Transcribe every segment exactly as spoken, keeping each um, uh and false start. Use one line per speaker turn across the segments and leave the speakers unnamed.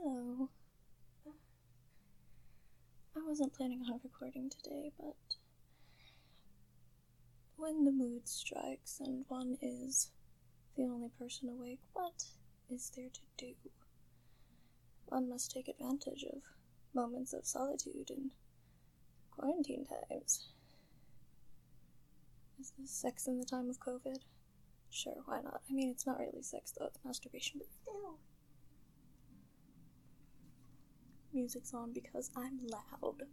Hello. I wasn't planning on recording today, but when the mood strikes and one is the only person awake, what is there to do? One must take advantage of moments of solitude and quarantine times. Is this sex in the time of COVID? Sure, why not? I mean, it's not really sex though, it's masturbation, but still. Music's on because I'm loud.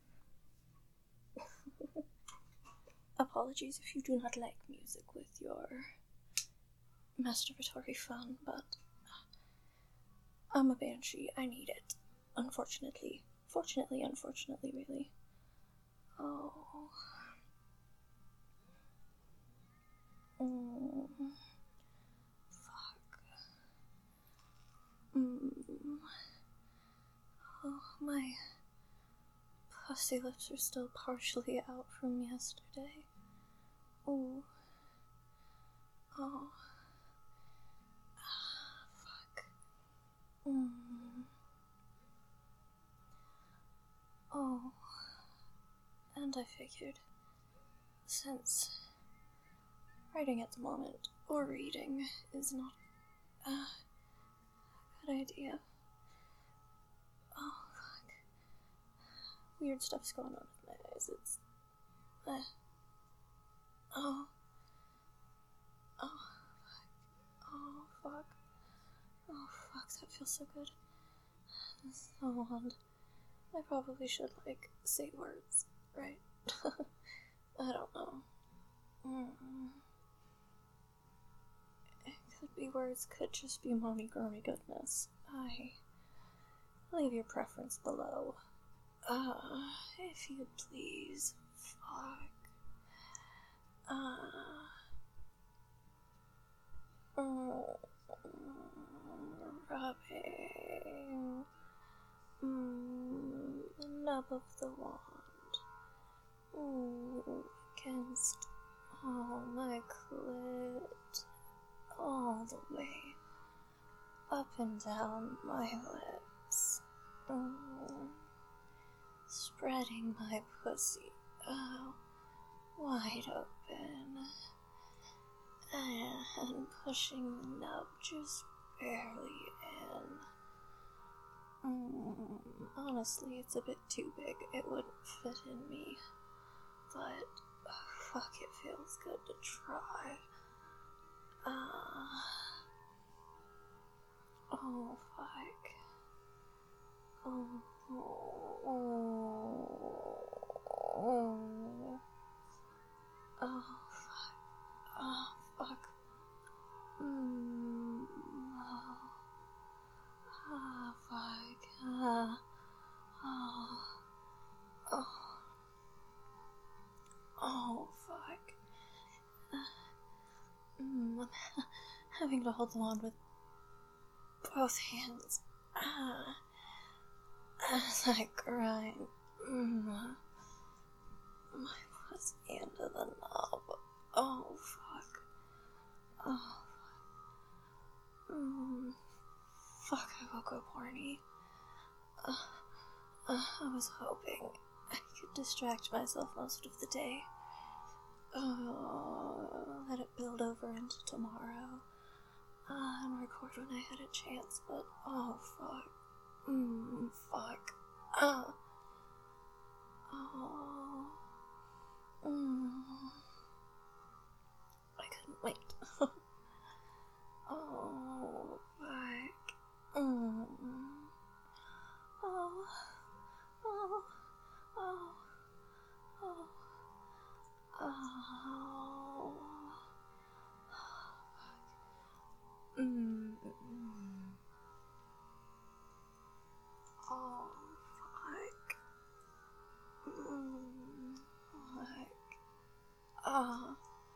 Apologies if you do not like music with your masturbatory fun, but I'm a banshee. I need it. Unfortunately. Fortunately, unfortunately, really. Oh. Mm. Fuck. Mm. Oh, my pussy lips are still partially out from yesterday. Ooh. Oh. Ah, fuck. Mm. Oh. And I figured, since writing at the moment, or reading, is not a good idea. Oh, fuck. Weird stuff's going on with my eyes. It's... Uh, oh. Oh, fuck. Oh, fuck. Oh, fuck, that feels so good. So odd. I probably should, like, say words, right? I don't know. Mm. It could be words, could just be mommy grummy goodness. I... Leave your preference below. Uh, if you'd please. Fuck. Uh... Mm, rubbing mm, the nub of the wand mm, against all my clit, all the way up and down my lips, mm, spreading my pussy out wide open. And pushing the nub just barely in. Mm, honestly, it's a bit too big. It wouldn't fit in me. But, oh, fuck, it feels good to try. Uh, oh, fuck. Oh, oh, oh, oh, oh, fuck. Oh, fuck. Mm, oh, oh, fuck. Uh, oh, oh, oh, fuck. Uh, mm, I'm having to hold them on with both hands. Uh, as I grind mm, my pussy into the knob. Oh, fuck. Oh, Mm, fuck, I woke up horny. Uh, uh, I was hoping I could distract myself most of the day. Uh, let it build over into tomorrow. Uh, and record when I had a chance, but oh, fuck. Mmm, fuck. Uh, oh. Mmm. I couldn't wait. Oh, fuck. Mm. Oh, oh, oh, oh, oh. Mm. Oh, fuck. Mm. Fuck. Oh,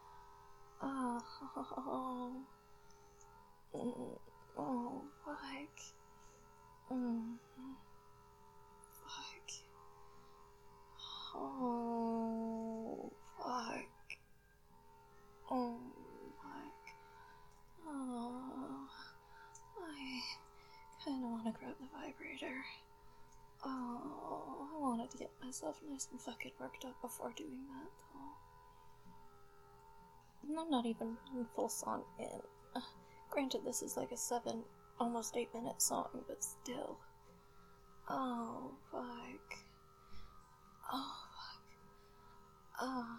oh. Mm. Oh, fuck. Mm. Fuck. Oh, fuck. Oh, fuck. Oh, I kind of want want to grab the vibrator. Oh, I wanted to get myself nice and fucking worked up before doing that, though. And I'm not even one full song in. Uh, granted, this is like a seven, almost eight minute song, but still. Oh, fuck. Oh, fuck. Oh,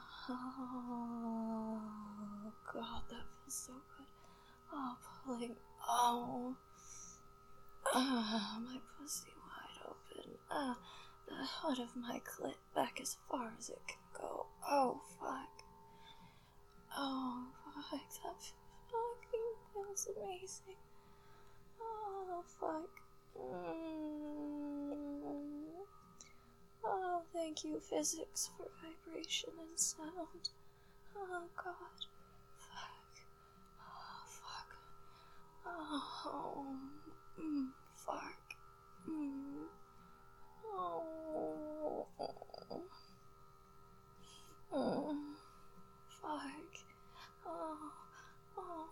God, that feels so good. Oh, pulling. Oh. Ah, my pussy wide open. Ah, the hood of my clit back as far as it can go. Oh, fuck. Oh, fuck. That fucking feels amazing. Oh, fuck. Mm. Oh, thank you, physics, for vibration and sound. Oh, God. Fuck. Oh, fuck. Oh, mm, fuck. Mm. Oh. Mm. Fuck. Oh. Oh.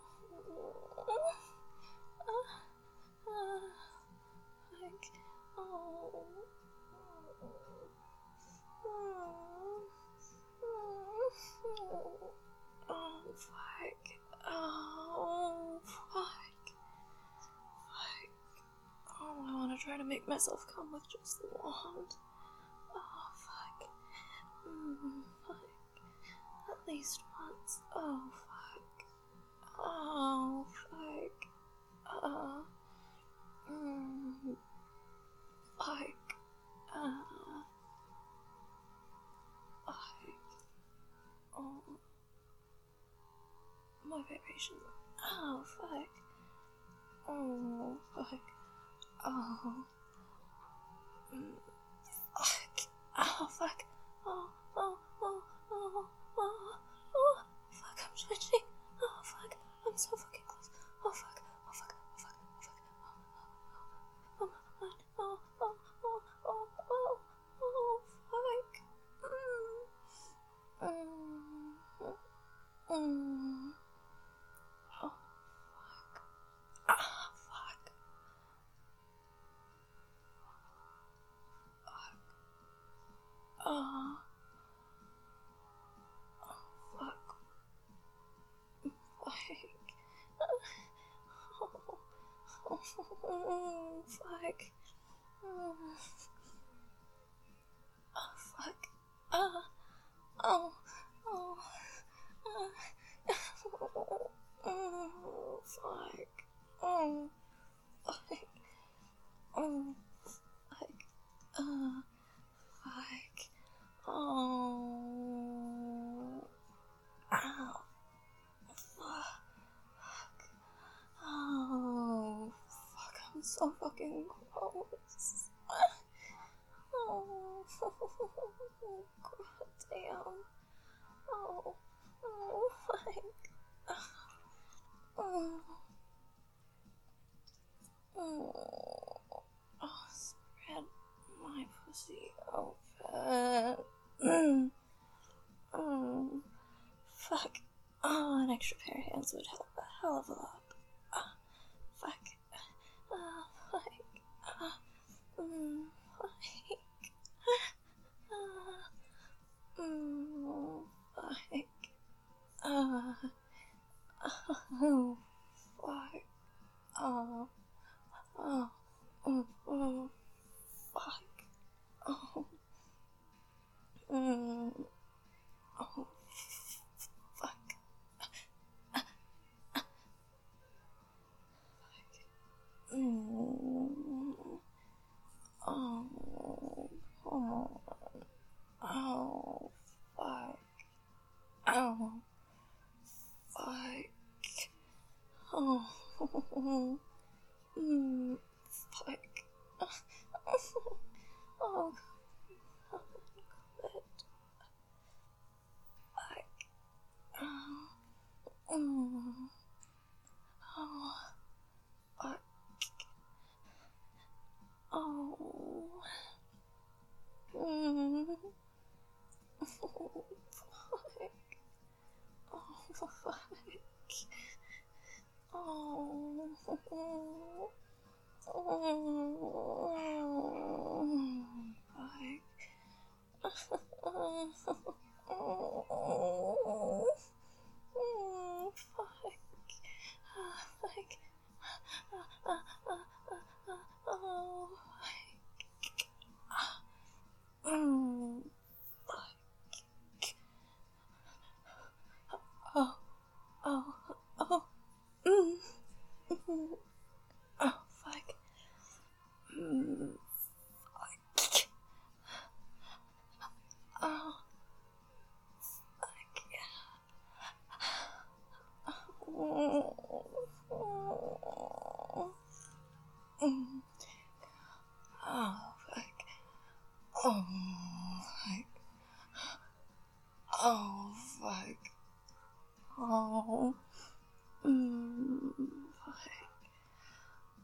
Uh, uh, fuck. Oh. Oh, fuck. Oh, fuck. Fuck. Oh, I want to try to make myself come with just the wand. Oh, fuck. Mm, fuck. At least once. Oh, fuck. Oh, fuck. Uh. Mm, fuck. Uh. Fuck. Oh. My vibration. Oh, fuck. Oh, fuck. Oh. Mm, fuck. Oh, fuck. Oh, oh, oh, oh, oh, oh. Fuck, I'm twitching. Oh, fuck. I'm so fucking close. Oh, fuck. Oh, fuck. Oh, fuck. Oh, fuck. Oh, fuck. Oh, oh, oh, oh, oh, oh, fuck. Mm. Mm. Mm. Oh, fuck. Ah, fuck. Fuck. Oh. Oh, fuck. Fuck. Oh, oh, fuck. Oh, oh, fuck. Ah. Oh. Oh. Ah. Oh, fuck. Oh. Fuck. Oh. Fuck. Uh. Fuck. Oh. Ow. Fuck. Oh. Fuck. I'm so fucking gross. Oh. God damn. Oh. Oh. Fuck. Oh. Oh. Oh. Spread my pussy open. Mm. Oh. Fuck. Oh, an extra pair of hands would help a hell of a lot. Ah, fuck. Ah, fuck. Ah, mm, fuck. Ah, mm, fuck. Ah, oh, fuck. Oh, oh, oh, oh, fuck. Oh, mm, oh, fuck. Mm. Oh, oh, oh, fuck. Oh, fuck. Oh, mm, fuck. Oh, quit. Fuck. Oh, mm, oh, fuck. Oh, mm, oh, fuck. Oh, fuck. Oh, oh, oh.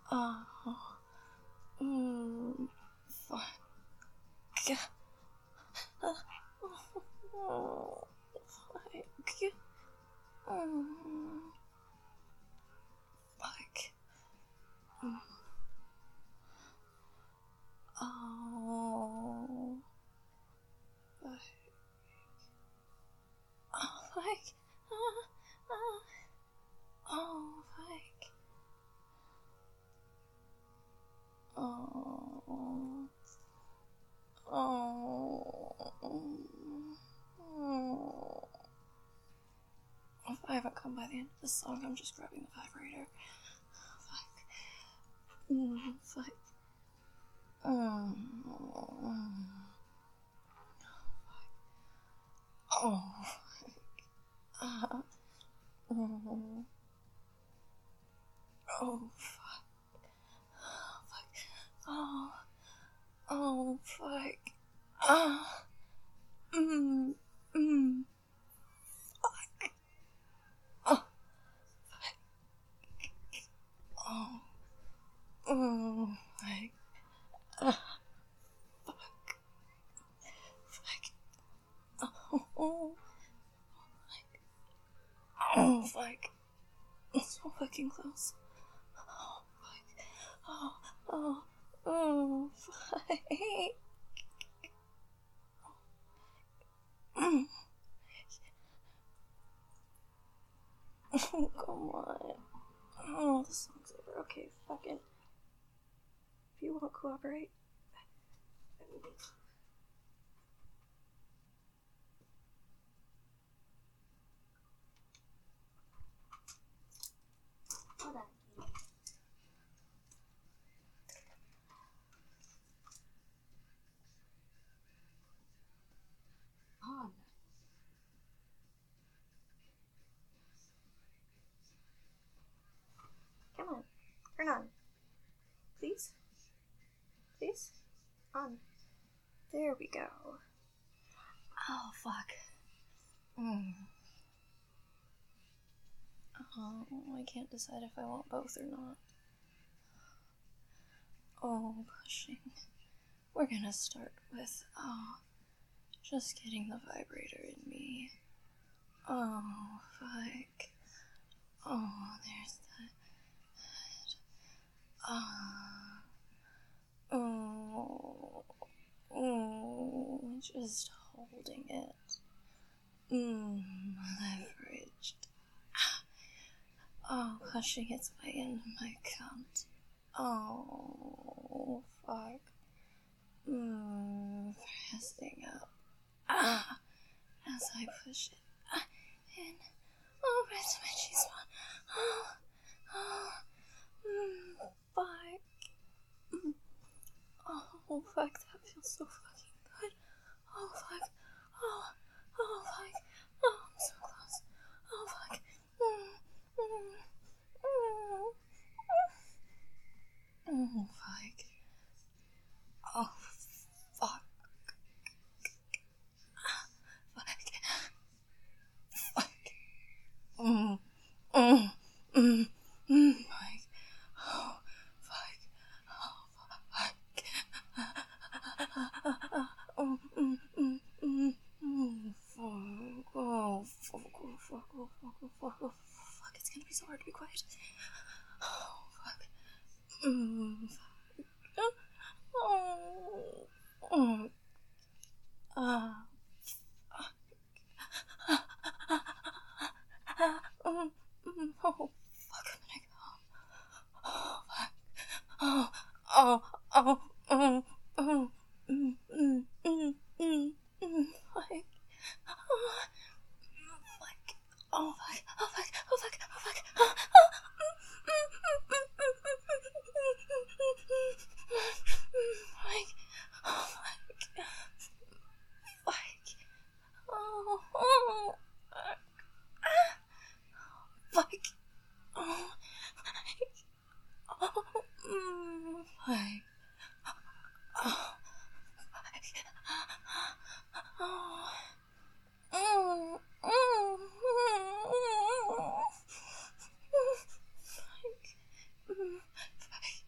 Oh. Mm. Fuck. Uh, oh. Fuck. Mm. Fuck. Mm. Oh. Fuck. Oh, fuck. Uh, uh. Oh, fuck. Oh. Oh. Oh. If I haven't come by the end of this song, I'm just grabbing the vibrator. Fuck. Mm, fuck. Mm. Oh. Uh. Mm. Oh, fuck. Fuck. Oh. Oh, fuck. Ah. Mm. Mm. Fuck. Oh. Fuck. Oh. Oh. Fuck. Ah. Fuck. Fuck. Oh. Oh. Fuck. Oh, fuck. So fucking close. Oh, fuck. Oh. Oh. Oh, fuck. Mm. Oh, come on. Oh, the song's over. Okay, fucking. If you won't cooperate. Hold on. On. Come on. Turn on. Please? Please? On. There we go. Oh, fuck. Mm. Oh, I can't decide if I want both or not. Oh, pushing. We're gonna start with, oh, just getting the vibrator in me. Oh, fuck. Oh, there's that. Ah. Oh. Oh. Just holding it. Mmm. Leveraged. Oh, pushing its way into my cunt. Oh, fuck. Mmm. Pressing up. Ah. As I push it ah, in. Oh, right to my G-spot. Oh. Oh. Mmm. Fuck. Mm. Oh, fuck. That feels so fucking good. Oh, fuck. Oh. Oh, fuck. Oh, I'm so close. Oh, fuck. Mm. Mm. Mm. Oh, fuck. Oh, fuck. Fuck. Fuck. Mm. Mm. Mm. Mm. Fuck. Oh, fuck. Oh, fuck. Oh, mm. Mm. Mm. Mm. Fuck. Oh, fuck. Oh, fuck. Oh, fuck. Oh, fuck. Oh, fuck. It's gonna be so hard to be quiet. Oh, fuck. Mm. Oh. Oh. Ah. Oh, oh, fuck, I'm gonna go. Oh, fuck. Oh, oh, oh, oh, oh, mm, mm, mm, mm, mm, fuck. Oh, fuck. Oh, fuck. Oh, fuck. Oh, fuck. Oh, fuck. Oh, oh, mm, mm, mm, mm, mm, fuck. Oh, fuck. Fuck. Oh, oh, fuck. Oh, oh, mm, fuck. Oh, fuck. Oh, mm, mm, mm, fuck. Mm, fuck.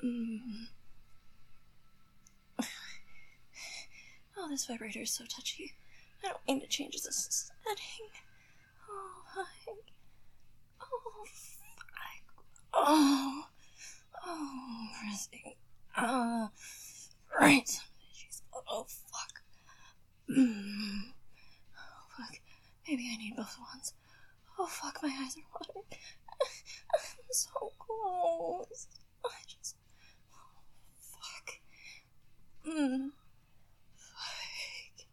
Mm. Oh, this vibrator is so touchy. I don't mean to change the setting. Oh, my. Oh, fuck. Oh. Oh, pressing. Ah. Uh, right. Oh, fuck. Mm. Oh, fuck. Maybe I need both ones. Oh, fuck, my eyes are watering. I'm so close. I just... Oh, fuck. Mm. Fuck.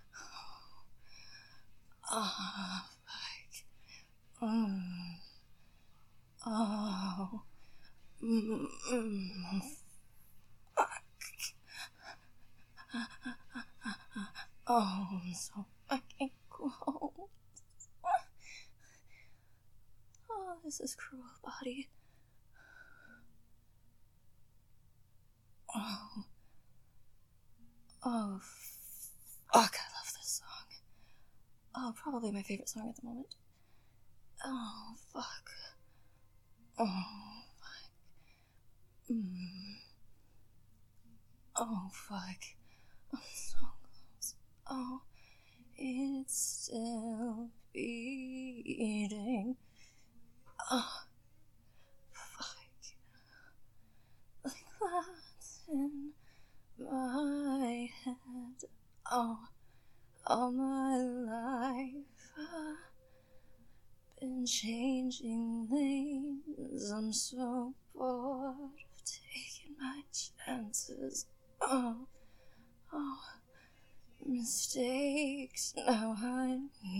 Oh, fuck. Mm. Oh. Mm. Mm. Fuck. Oh, I'm so fucking close. Oh, this is cruel, body. Oh. Oh, fuck, I love this song. Oh, probably my favorite song at the moment. Oh, fuck. Oh, fuck. Mm. Oh, fuck. I'm so close. Oh, it's still beating. Oh, fuck. Like that's in my head. Oh, all my life I've been changing lanes. I'm so bored of taking my chances. Oh, oh, mistakes now I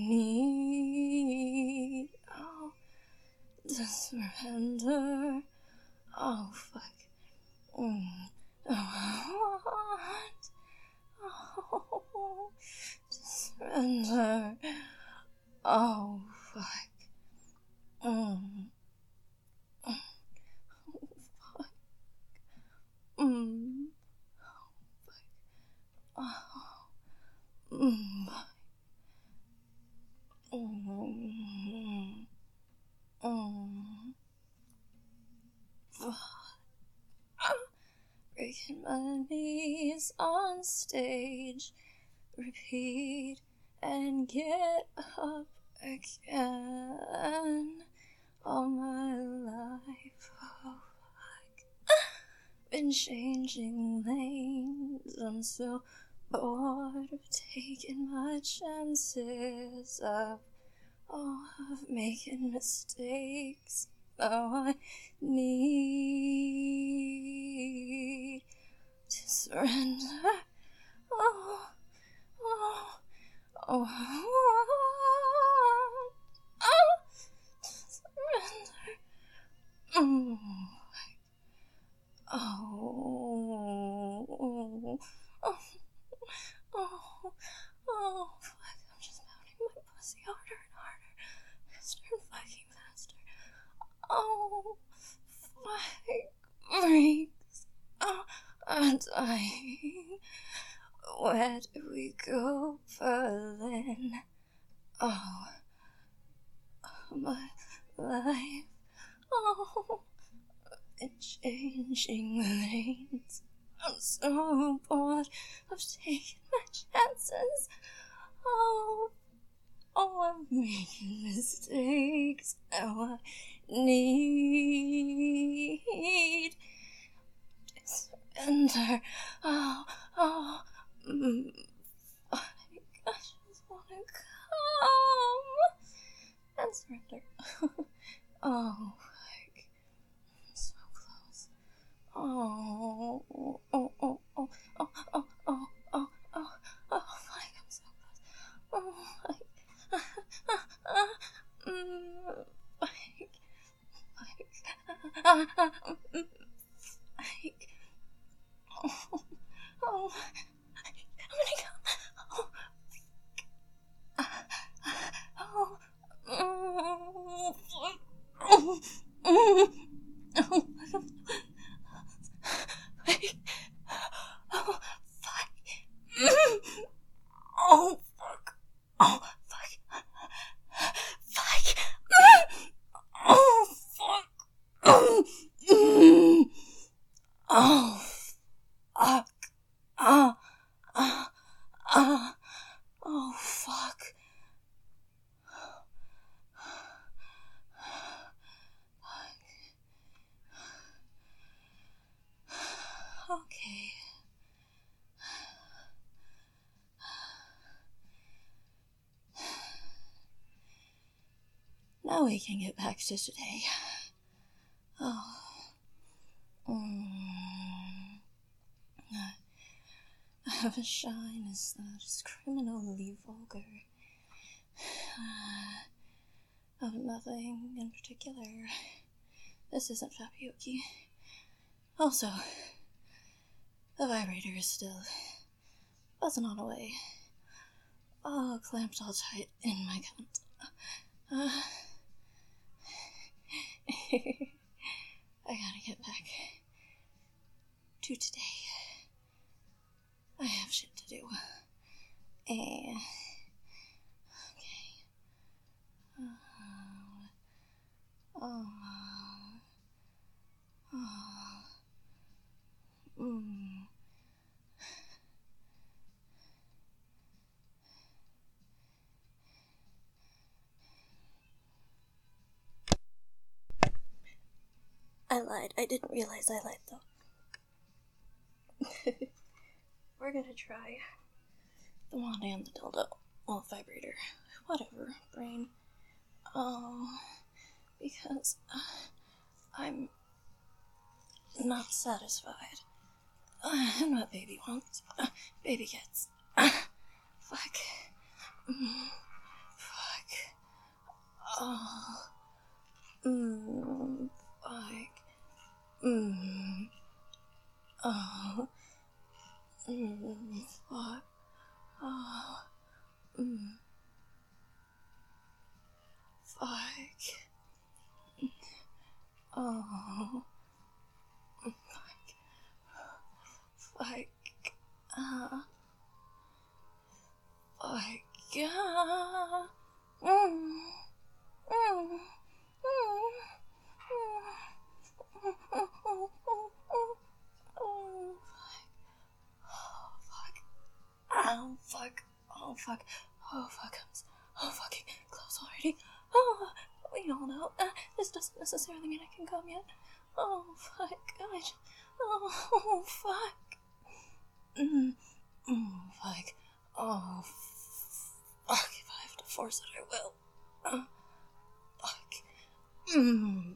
need. Oh, to surrender. Oh, fuck. Mm. Oh, I want. Oh, to surrender. Oh, fuck. Mm. Oh, fuck. Mm. Oh, mm. Mm. Mm. Fuck. Breaking my knees on stage. Repeat and get up again. All my life, oh fuck. Been changing lanes. I'm so bored of taking my chances. Of, oh, of making mistakes. Now I need to surrender. Oh, oh, oh, oh, oh, surrender. Mm. Oh, oh, oh, oh, oh, fuck, I'm just pounding my pussy harder and harder, faster and fucking faster. Oh, fuck, freaks, oh, I'm dying. Where do we go, Berlin? Oh, my life, oh, it's changing lanes. I'm so bored of taking my chances. Oh, oh, I'm making mistakes. Now I need to surrender. Oh, oh, mm, I just want to come and surrender. Oh, fuck. I'm so close. Oh, oh, oh, oh, oh, oh, oh, oh, oh, oh, oh, fuck, I'm so close. Oh, fuck. Mm, fuck. Fuck. Fuck. Oh, oh, I'm gonna go. Oh, oh, fuck. Oh, oh, oh, wait. Oh, fuck. Oh, fuck. Oh, fuck. Fuck. Oh, fuck. Oh, Oh, fuck. Ah, ah, ah. Oh, fuck. Okay. Now we can get back to today. Oh. Mm. I have a shyness that is criminally vulgar. Uh, of nothing in particular. This isn't Fabioki. Also, the vibrator is still buzzing on away. Oh, clamped all tight in my cunt. Uh, I gotta get back to today. I have shit to do. And okay. Oh, oh, oh, mm. I lied. I didn't realize I lied, though. We're gonna try the wand and the dildo. Well, vibrator. Whatever, brain. Oh, because uh, I'm not satisfied. Uh, and what baby wants, uh, baby gets. Uh, fuck. Mm, fuck. Oh. Mm, fuck. Mm. Oh. Mm, fuck. Oh. Mm. Fuck. Oh. Fuck. Fuck. Uh. Fuck. Yeah. Mm. Mm. Mm. Oh, fuck. Oh, fuck. Oh, fuck. Oh, fuck. I'm so, oh, fucking close already. Oh, we all know. Uh, this doesn't necessarily mean I can come yet. Oh, fuck. I just, oh, oh, fuck. Mm, mm, fuck. Oh, fuck. If I have to force it, I will. Uh, fuck. Mm.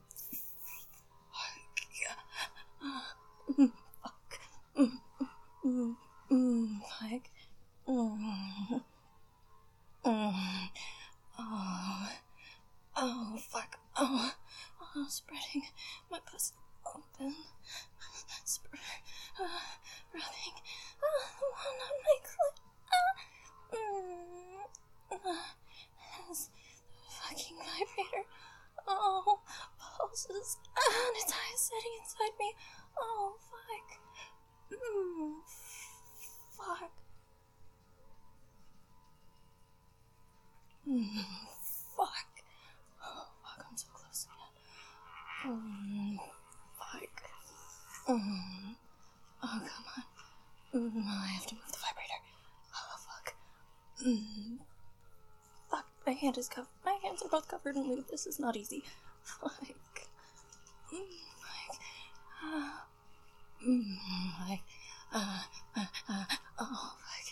Mm, fuck. Mm, mm, mm, fuck. Mm, mm, oh, oh, fuck. Oh, oh, spreading my pussy open. Spread, uh, rubbing uh, one on my clit. Uh, mm, uh, as the fucking vibrator. Oh, pulses. And its eyes setting inside me. Oh, fuck. Mm, fuck. Mm, fuck. Oh, fuck, I'm so close again. Mm, fuck. Mm. Oh, come on. Mm, I have to move the vibrator. Oh, fuck. Mm. Fuck, my hand is covered. My hands are both covered in lube. This is not easy. Fuck. Mm, fuck. Ah. Mm, fuck. Uh, uh, uh, oh, fuck.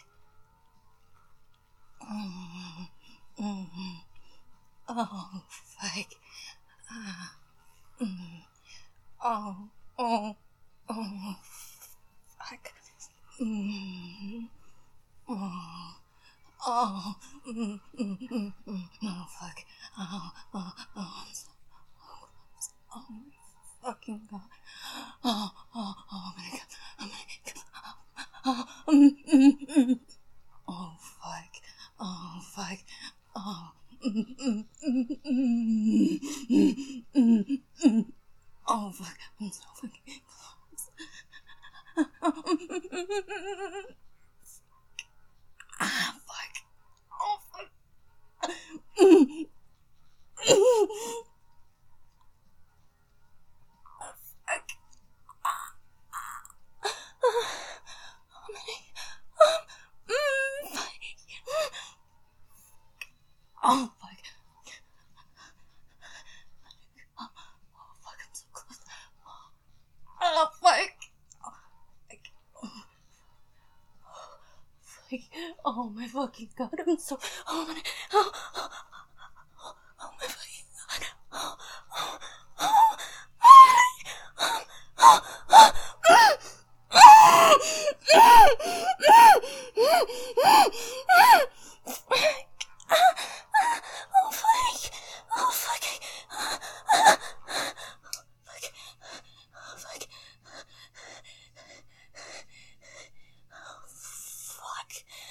Mm, mm, oh, fuck. Uh, mm, oh, oh, oh, fuck. Mm, oh, oh, mm, mm, mm, mm, oh, fuck. Oh, oh, oh, I'm so, oh, oh, my fucking God. Oh, oh, oh, I'm gonna go, I'm gonna go. Oh, mm, mm, mm. Oh, fuck. Oh, fuck. Oh, mm, mm, mm, mm, mm, mm, mm. Oh, fuck. I'm so fucking close. Ah, fuck. Oh, fuck. Mm. Oh, fuck. Oh my fucking god, I'm so. Oh my. Oh, oh, oh, oh my fucking god. Oh, oh, oh, oh, oh, oh, oh. Oh fuck! Oh fuck! Fuck! Oh fuck! Oh fuck!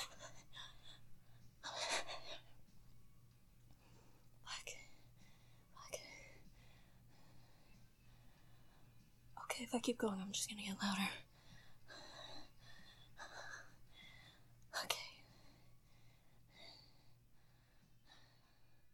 Fuck! Fuck! Okay, if I keep going, I'm just gonna get louder.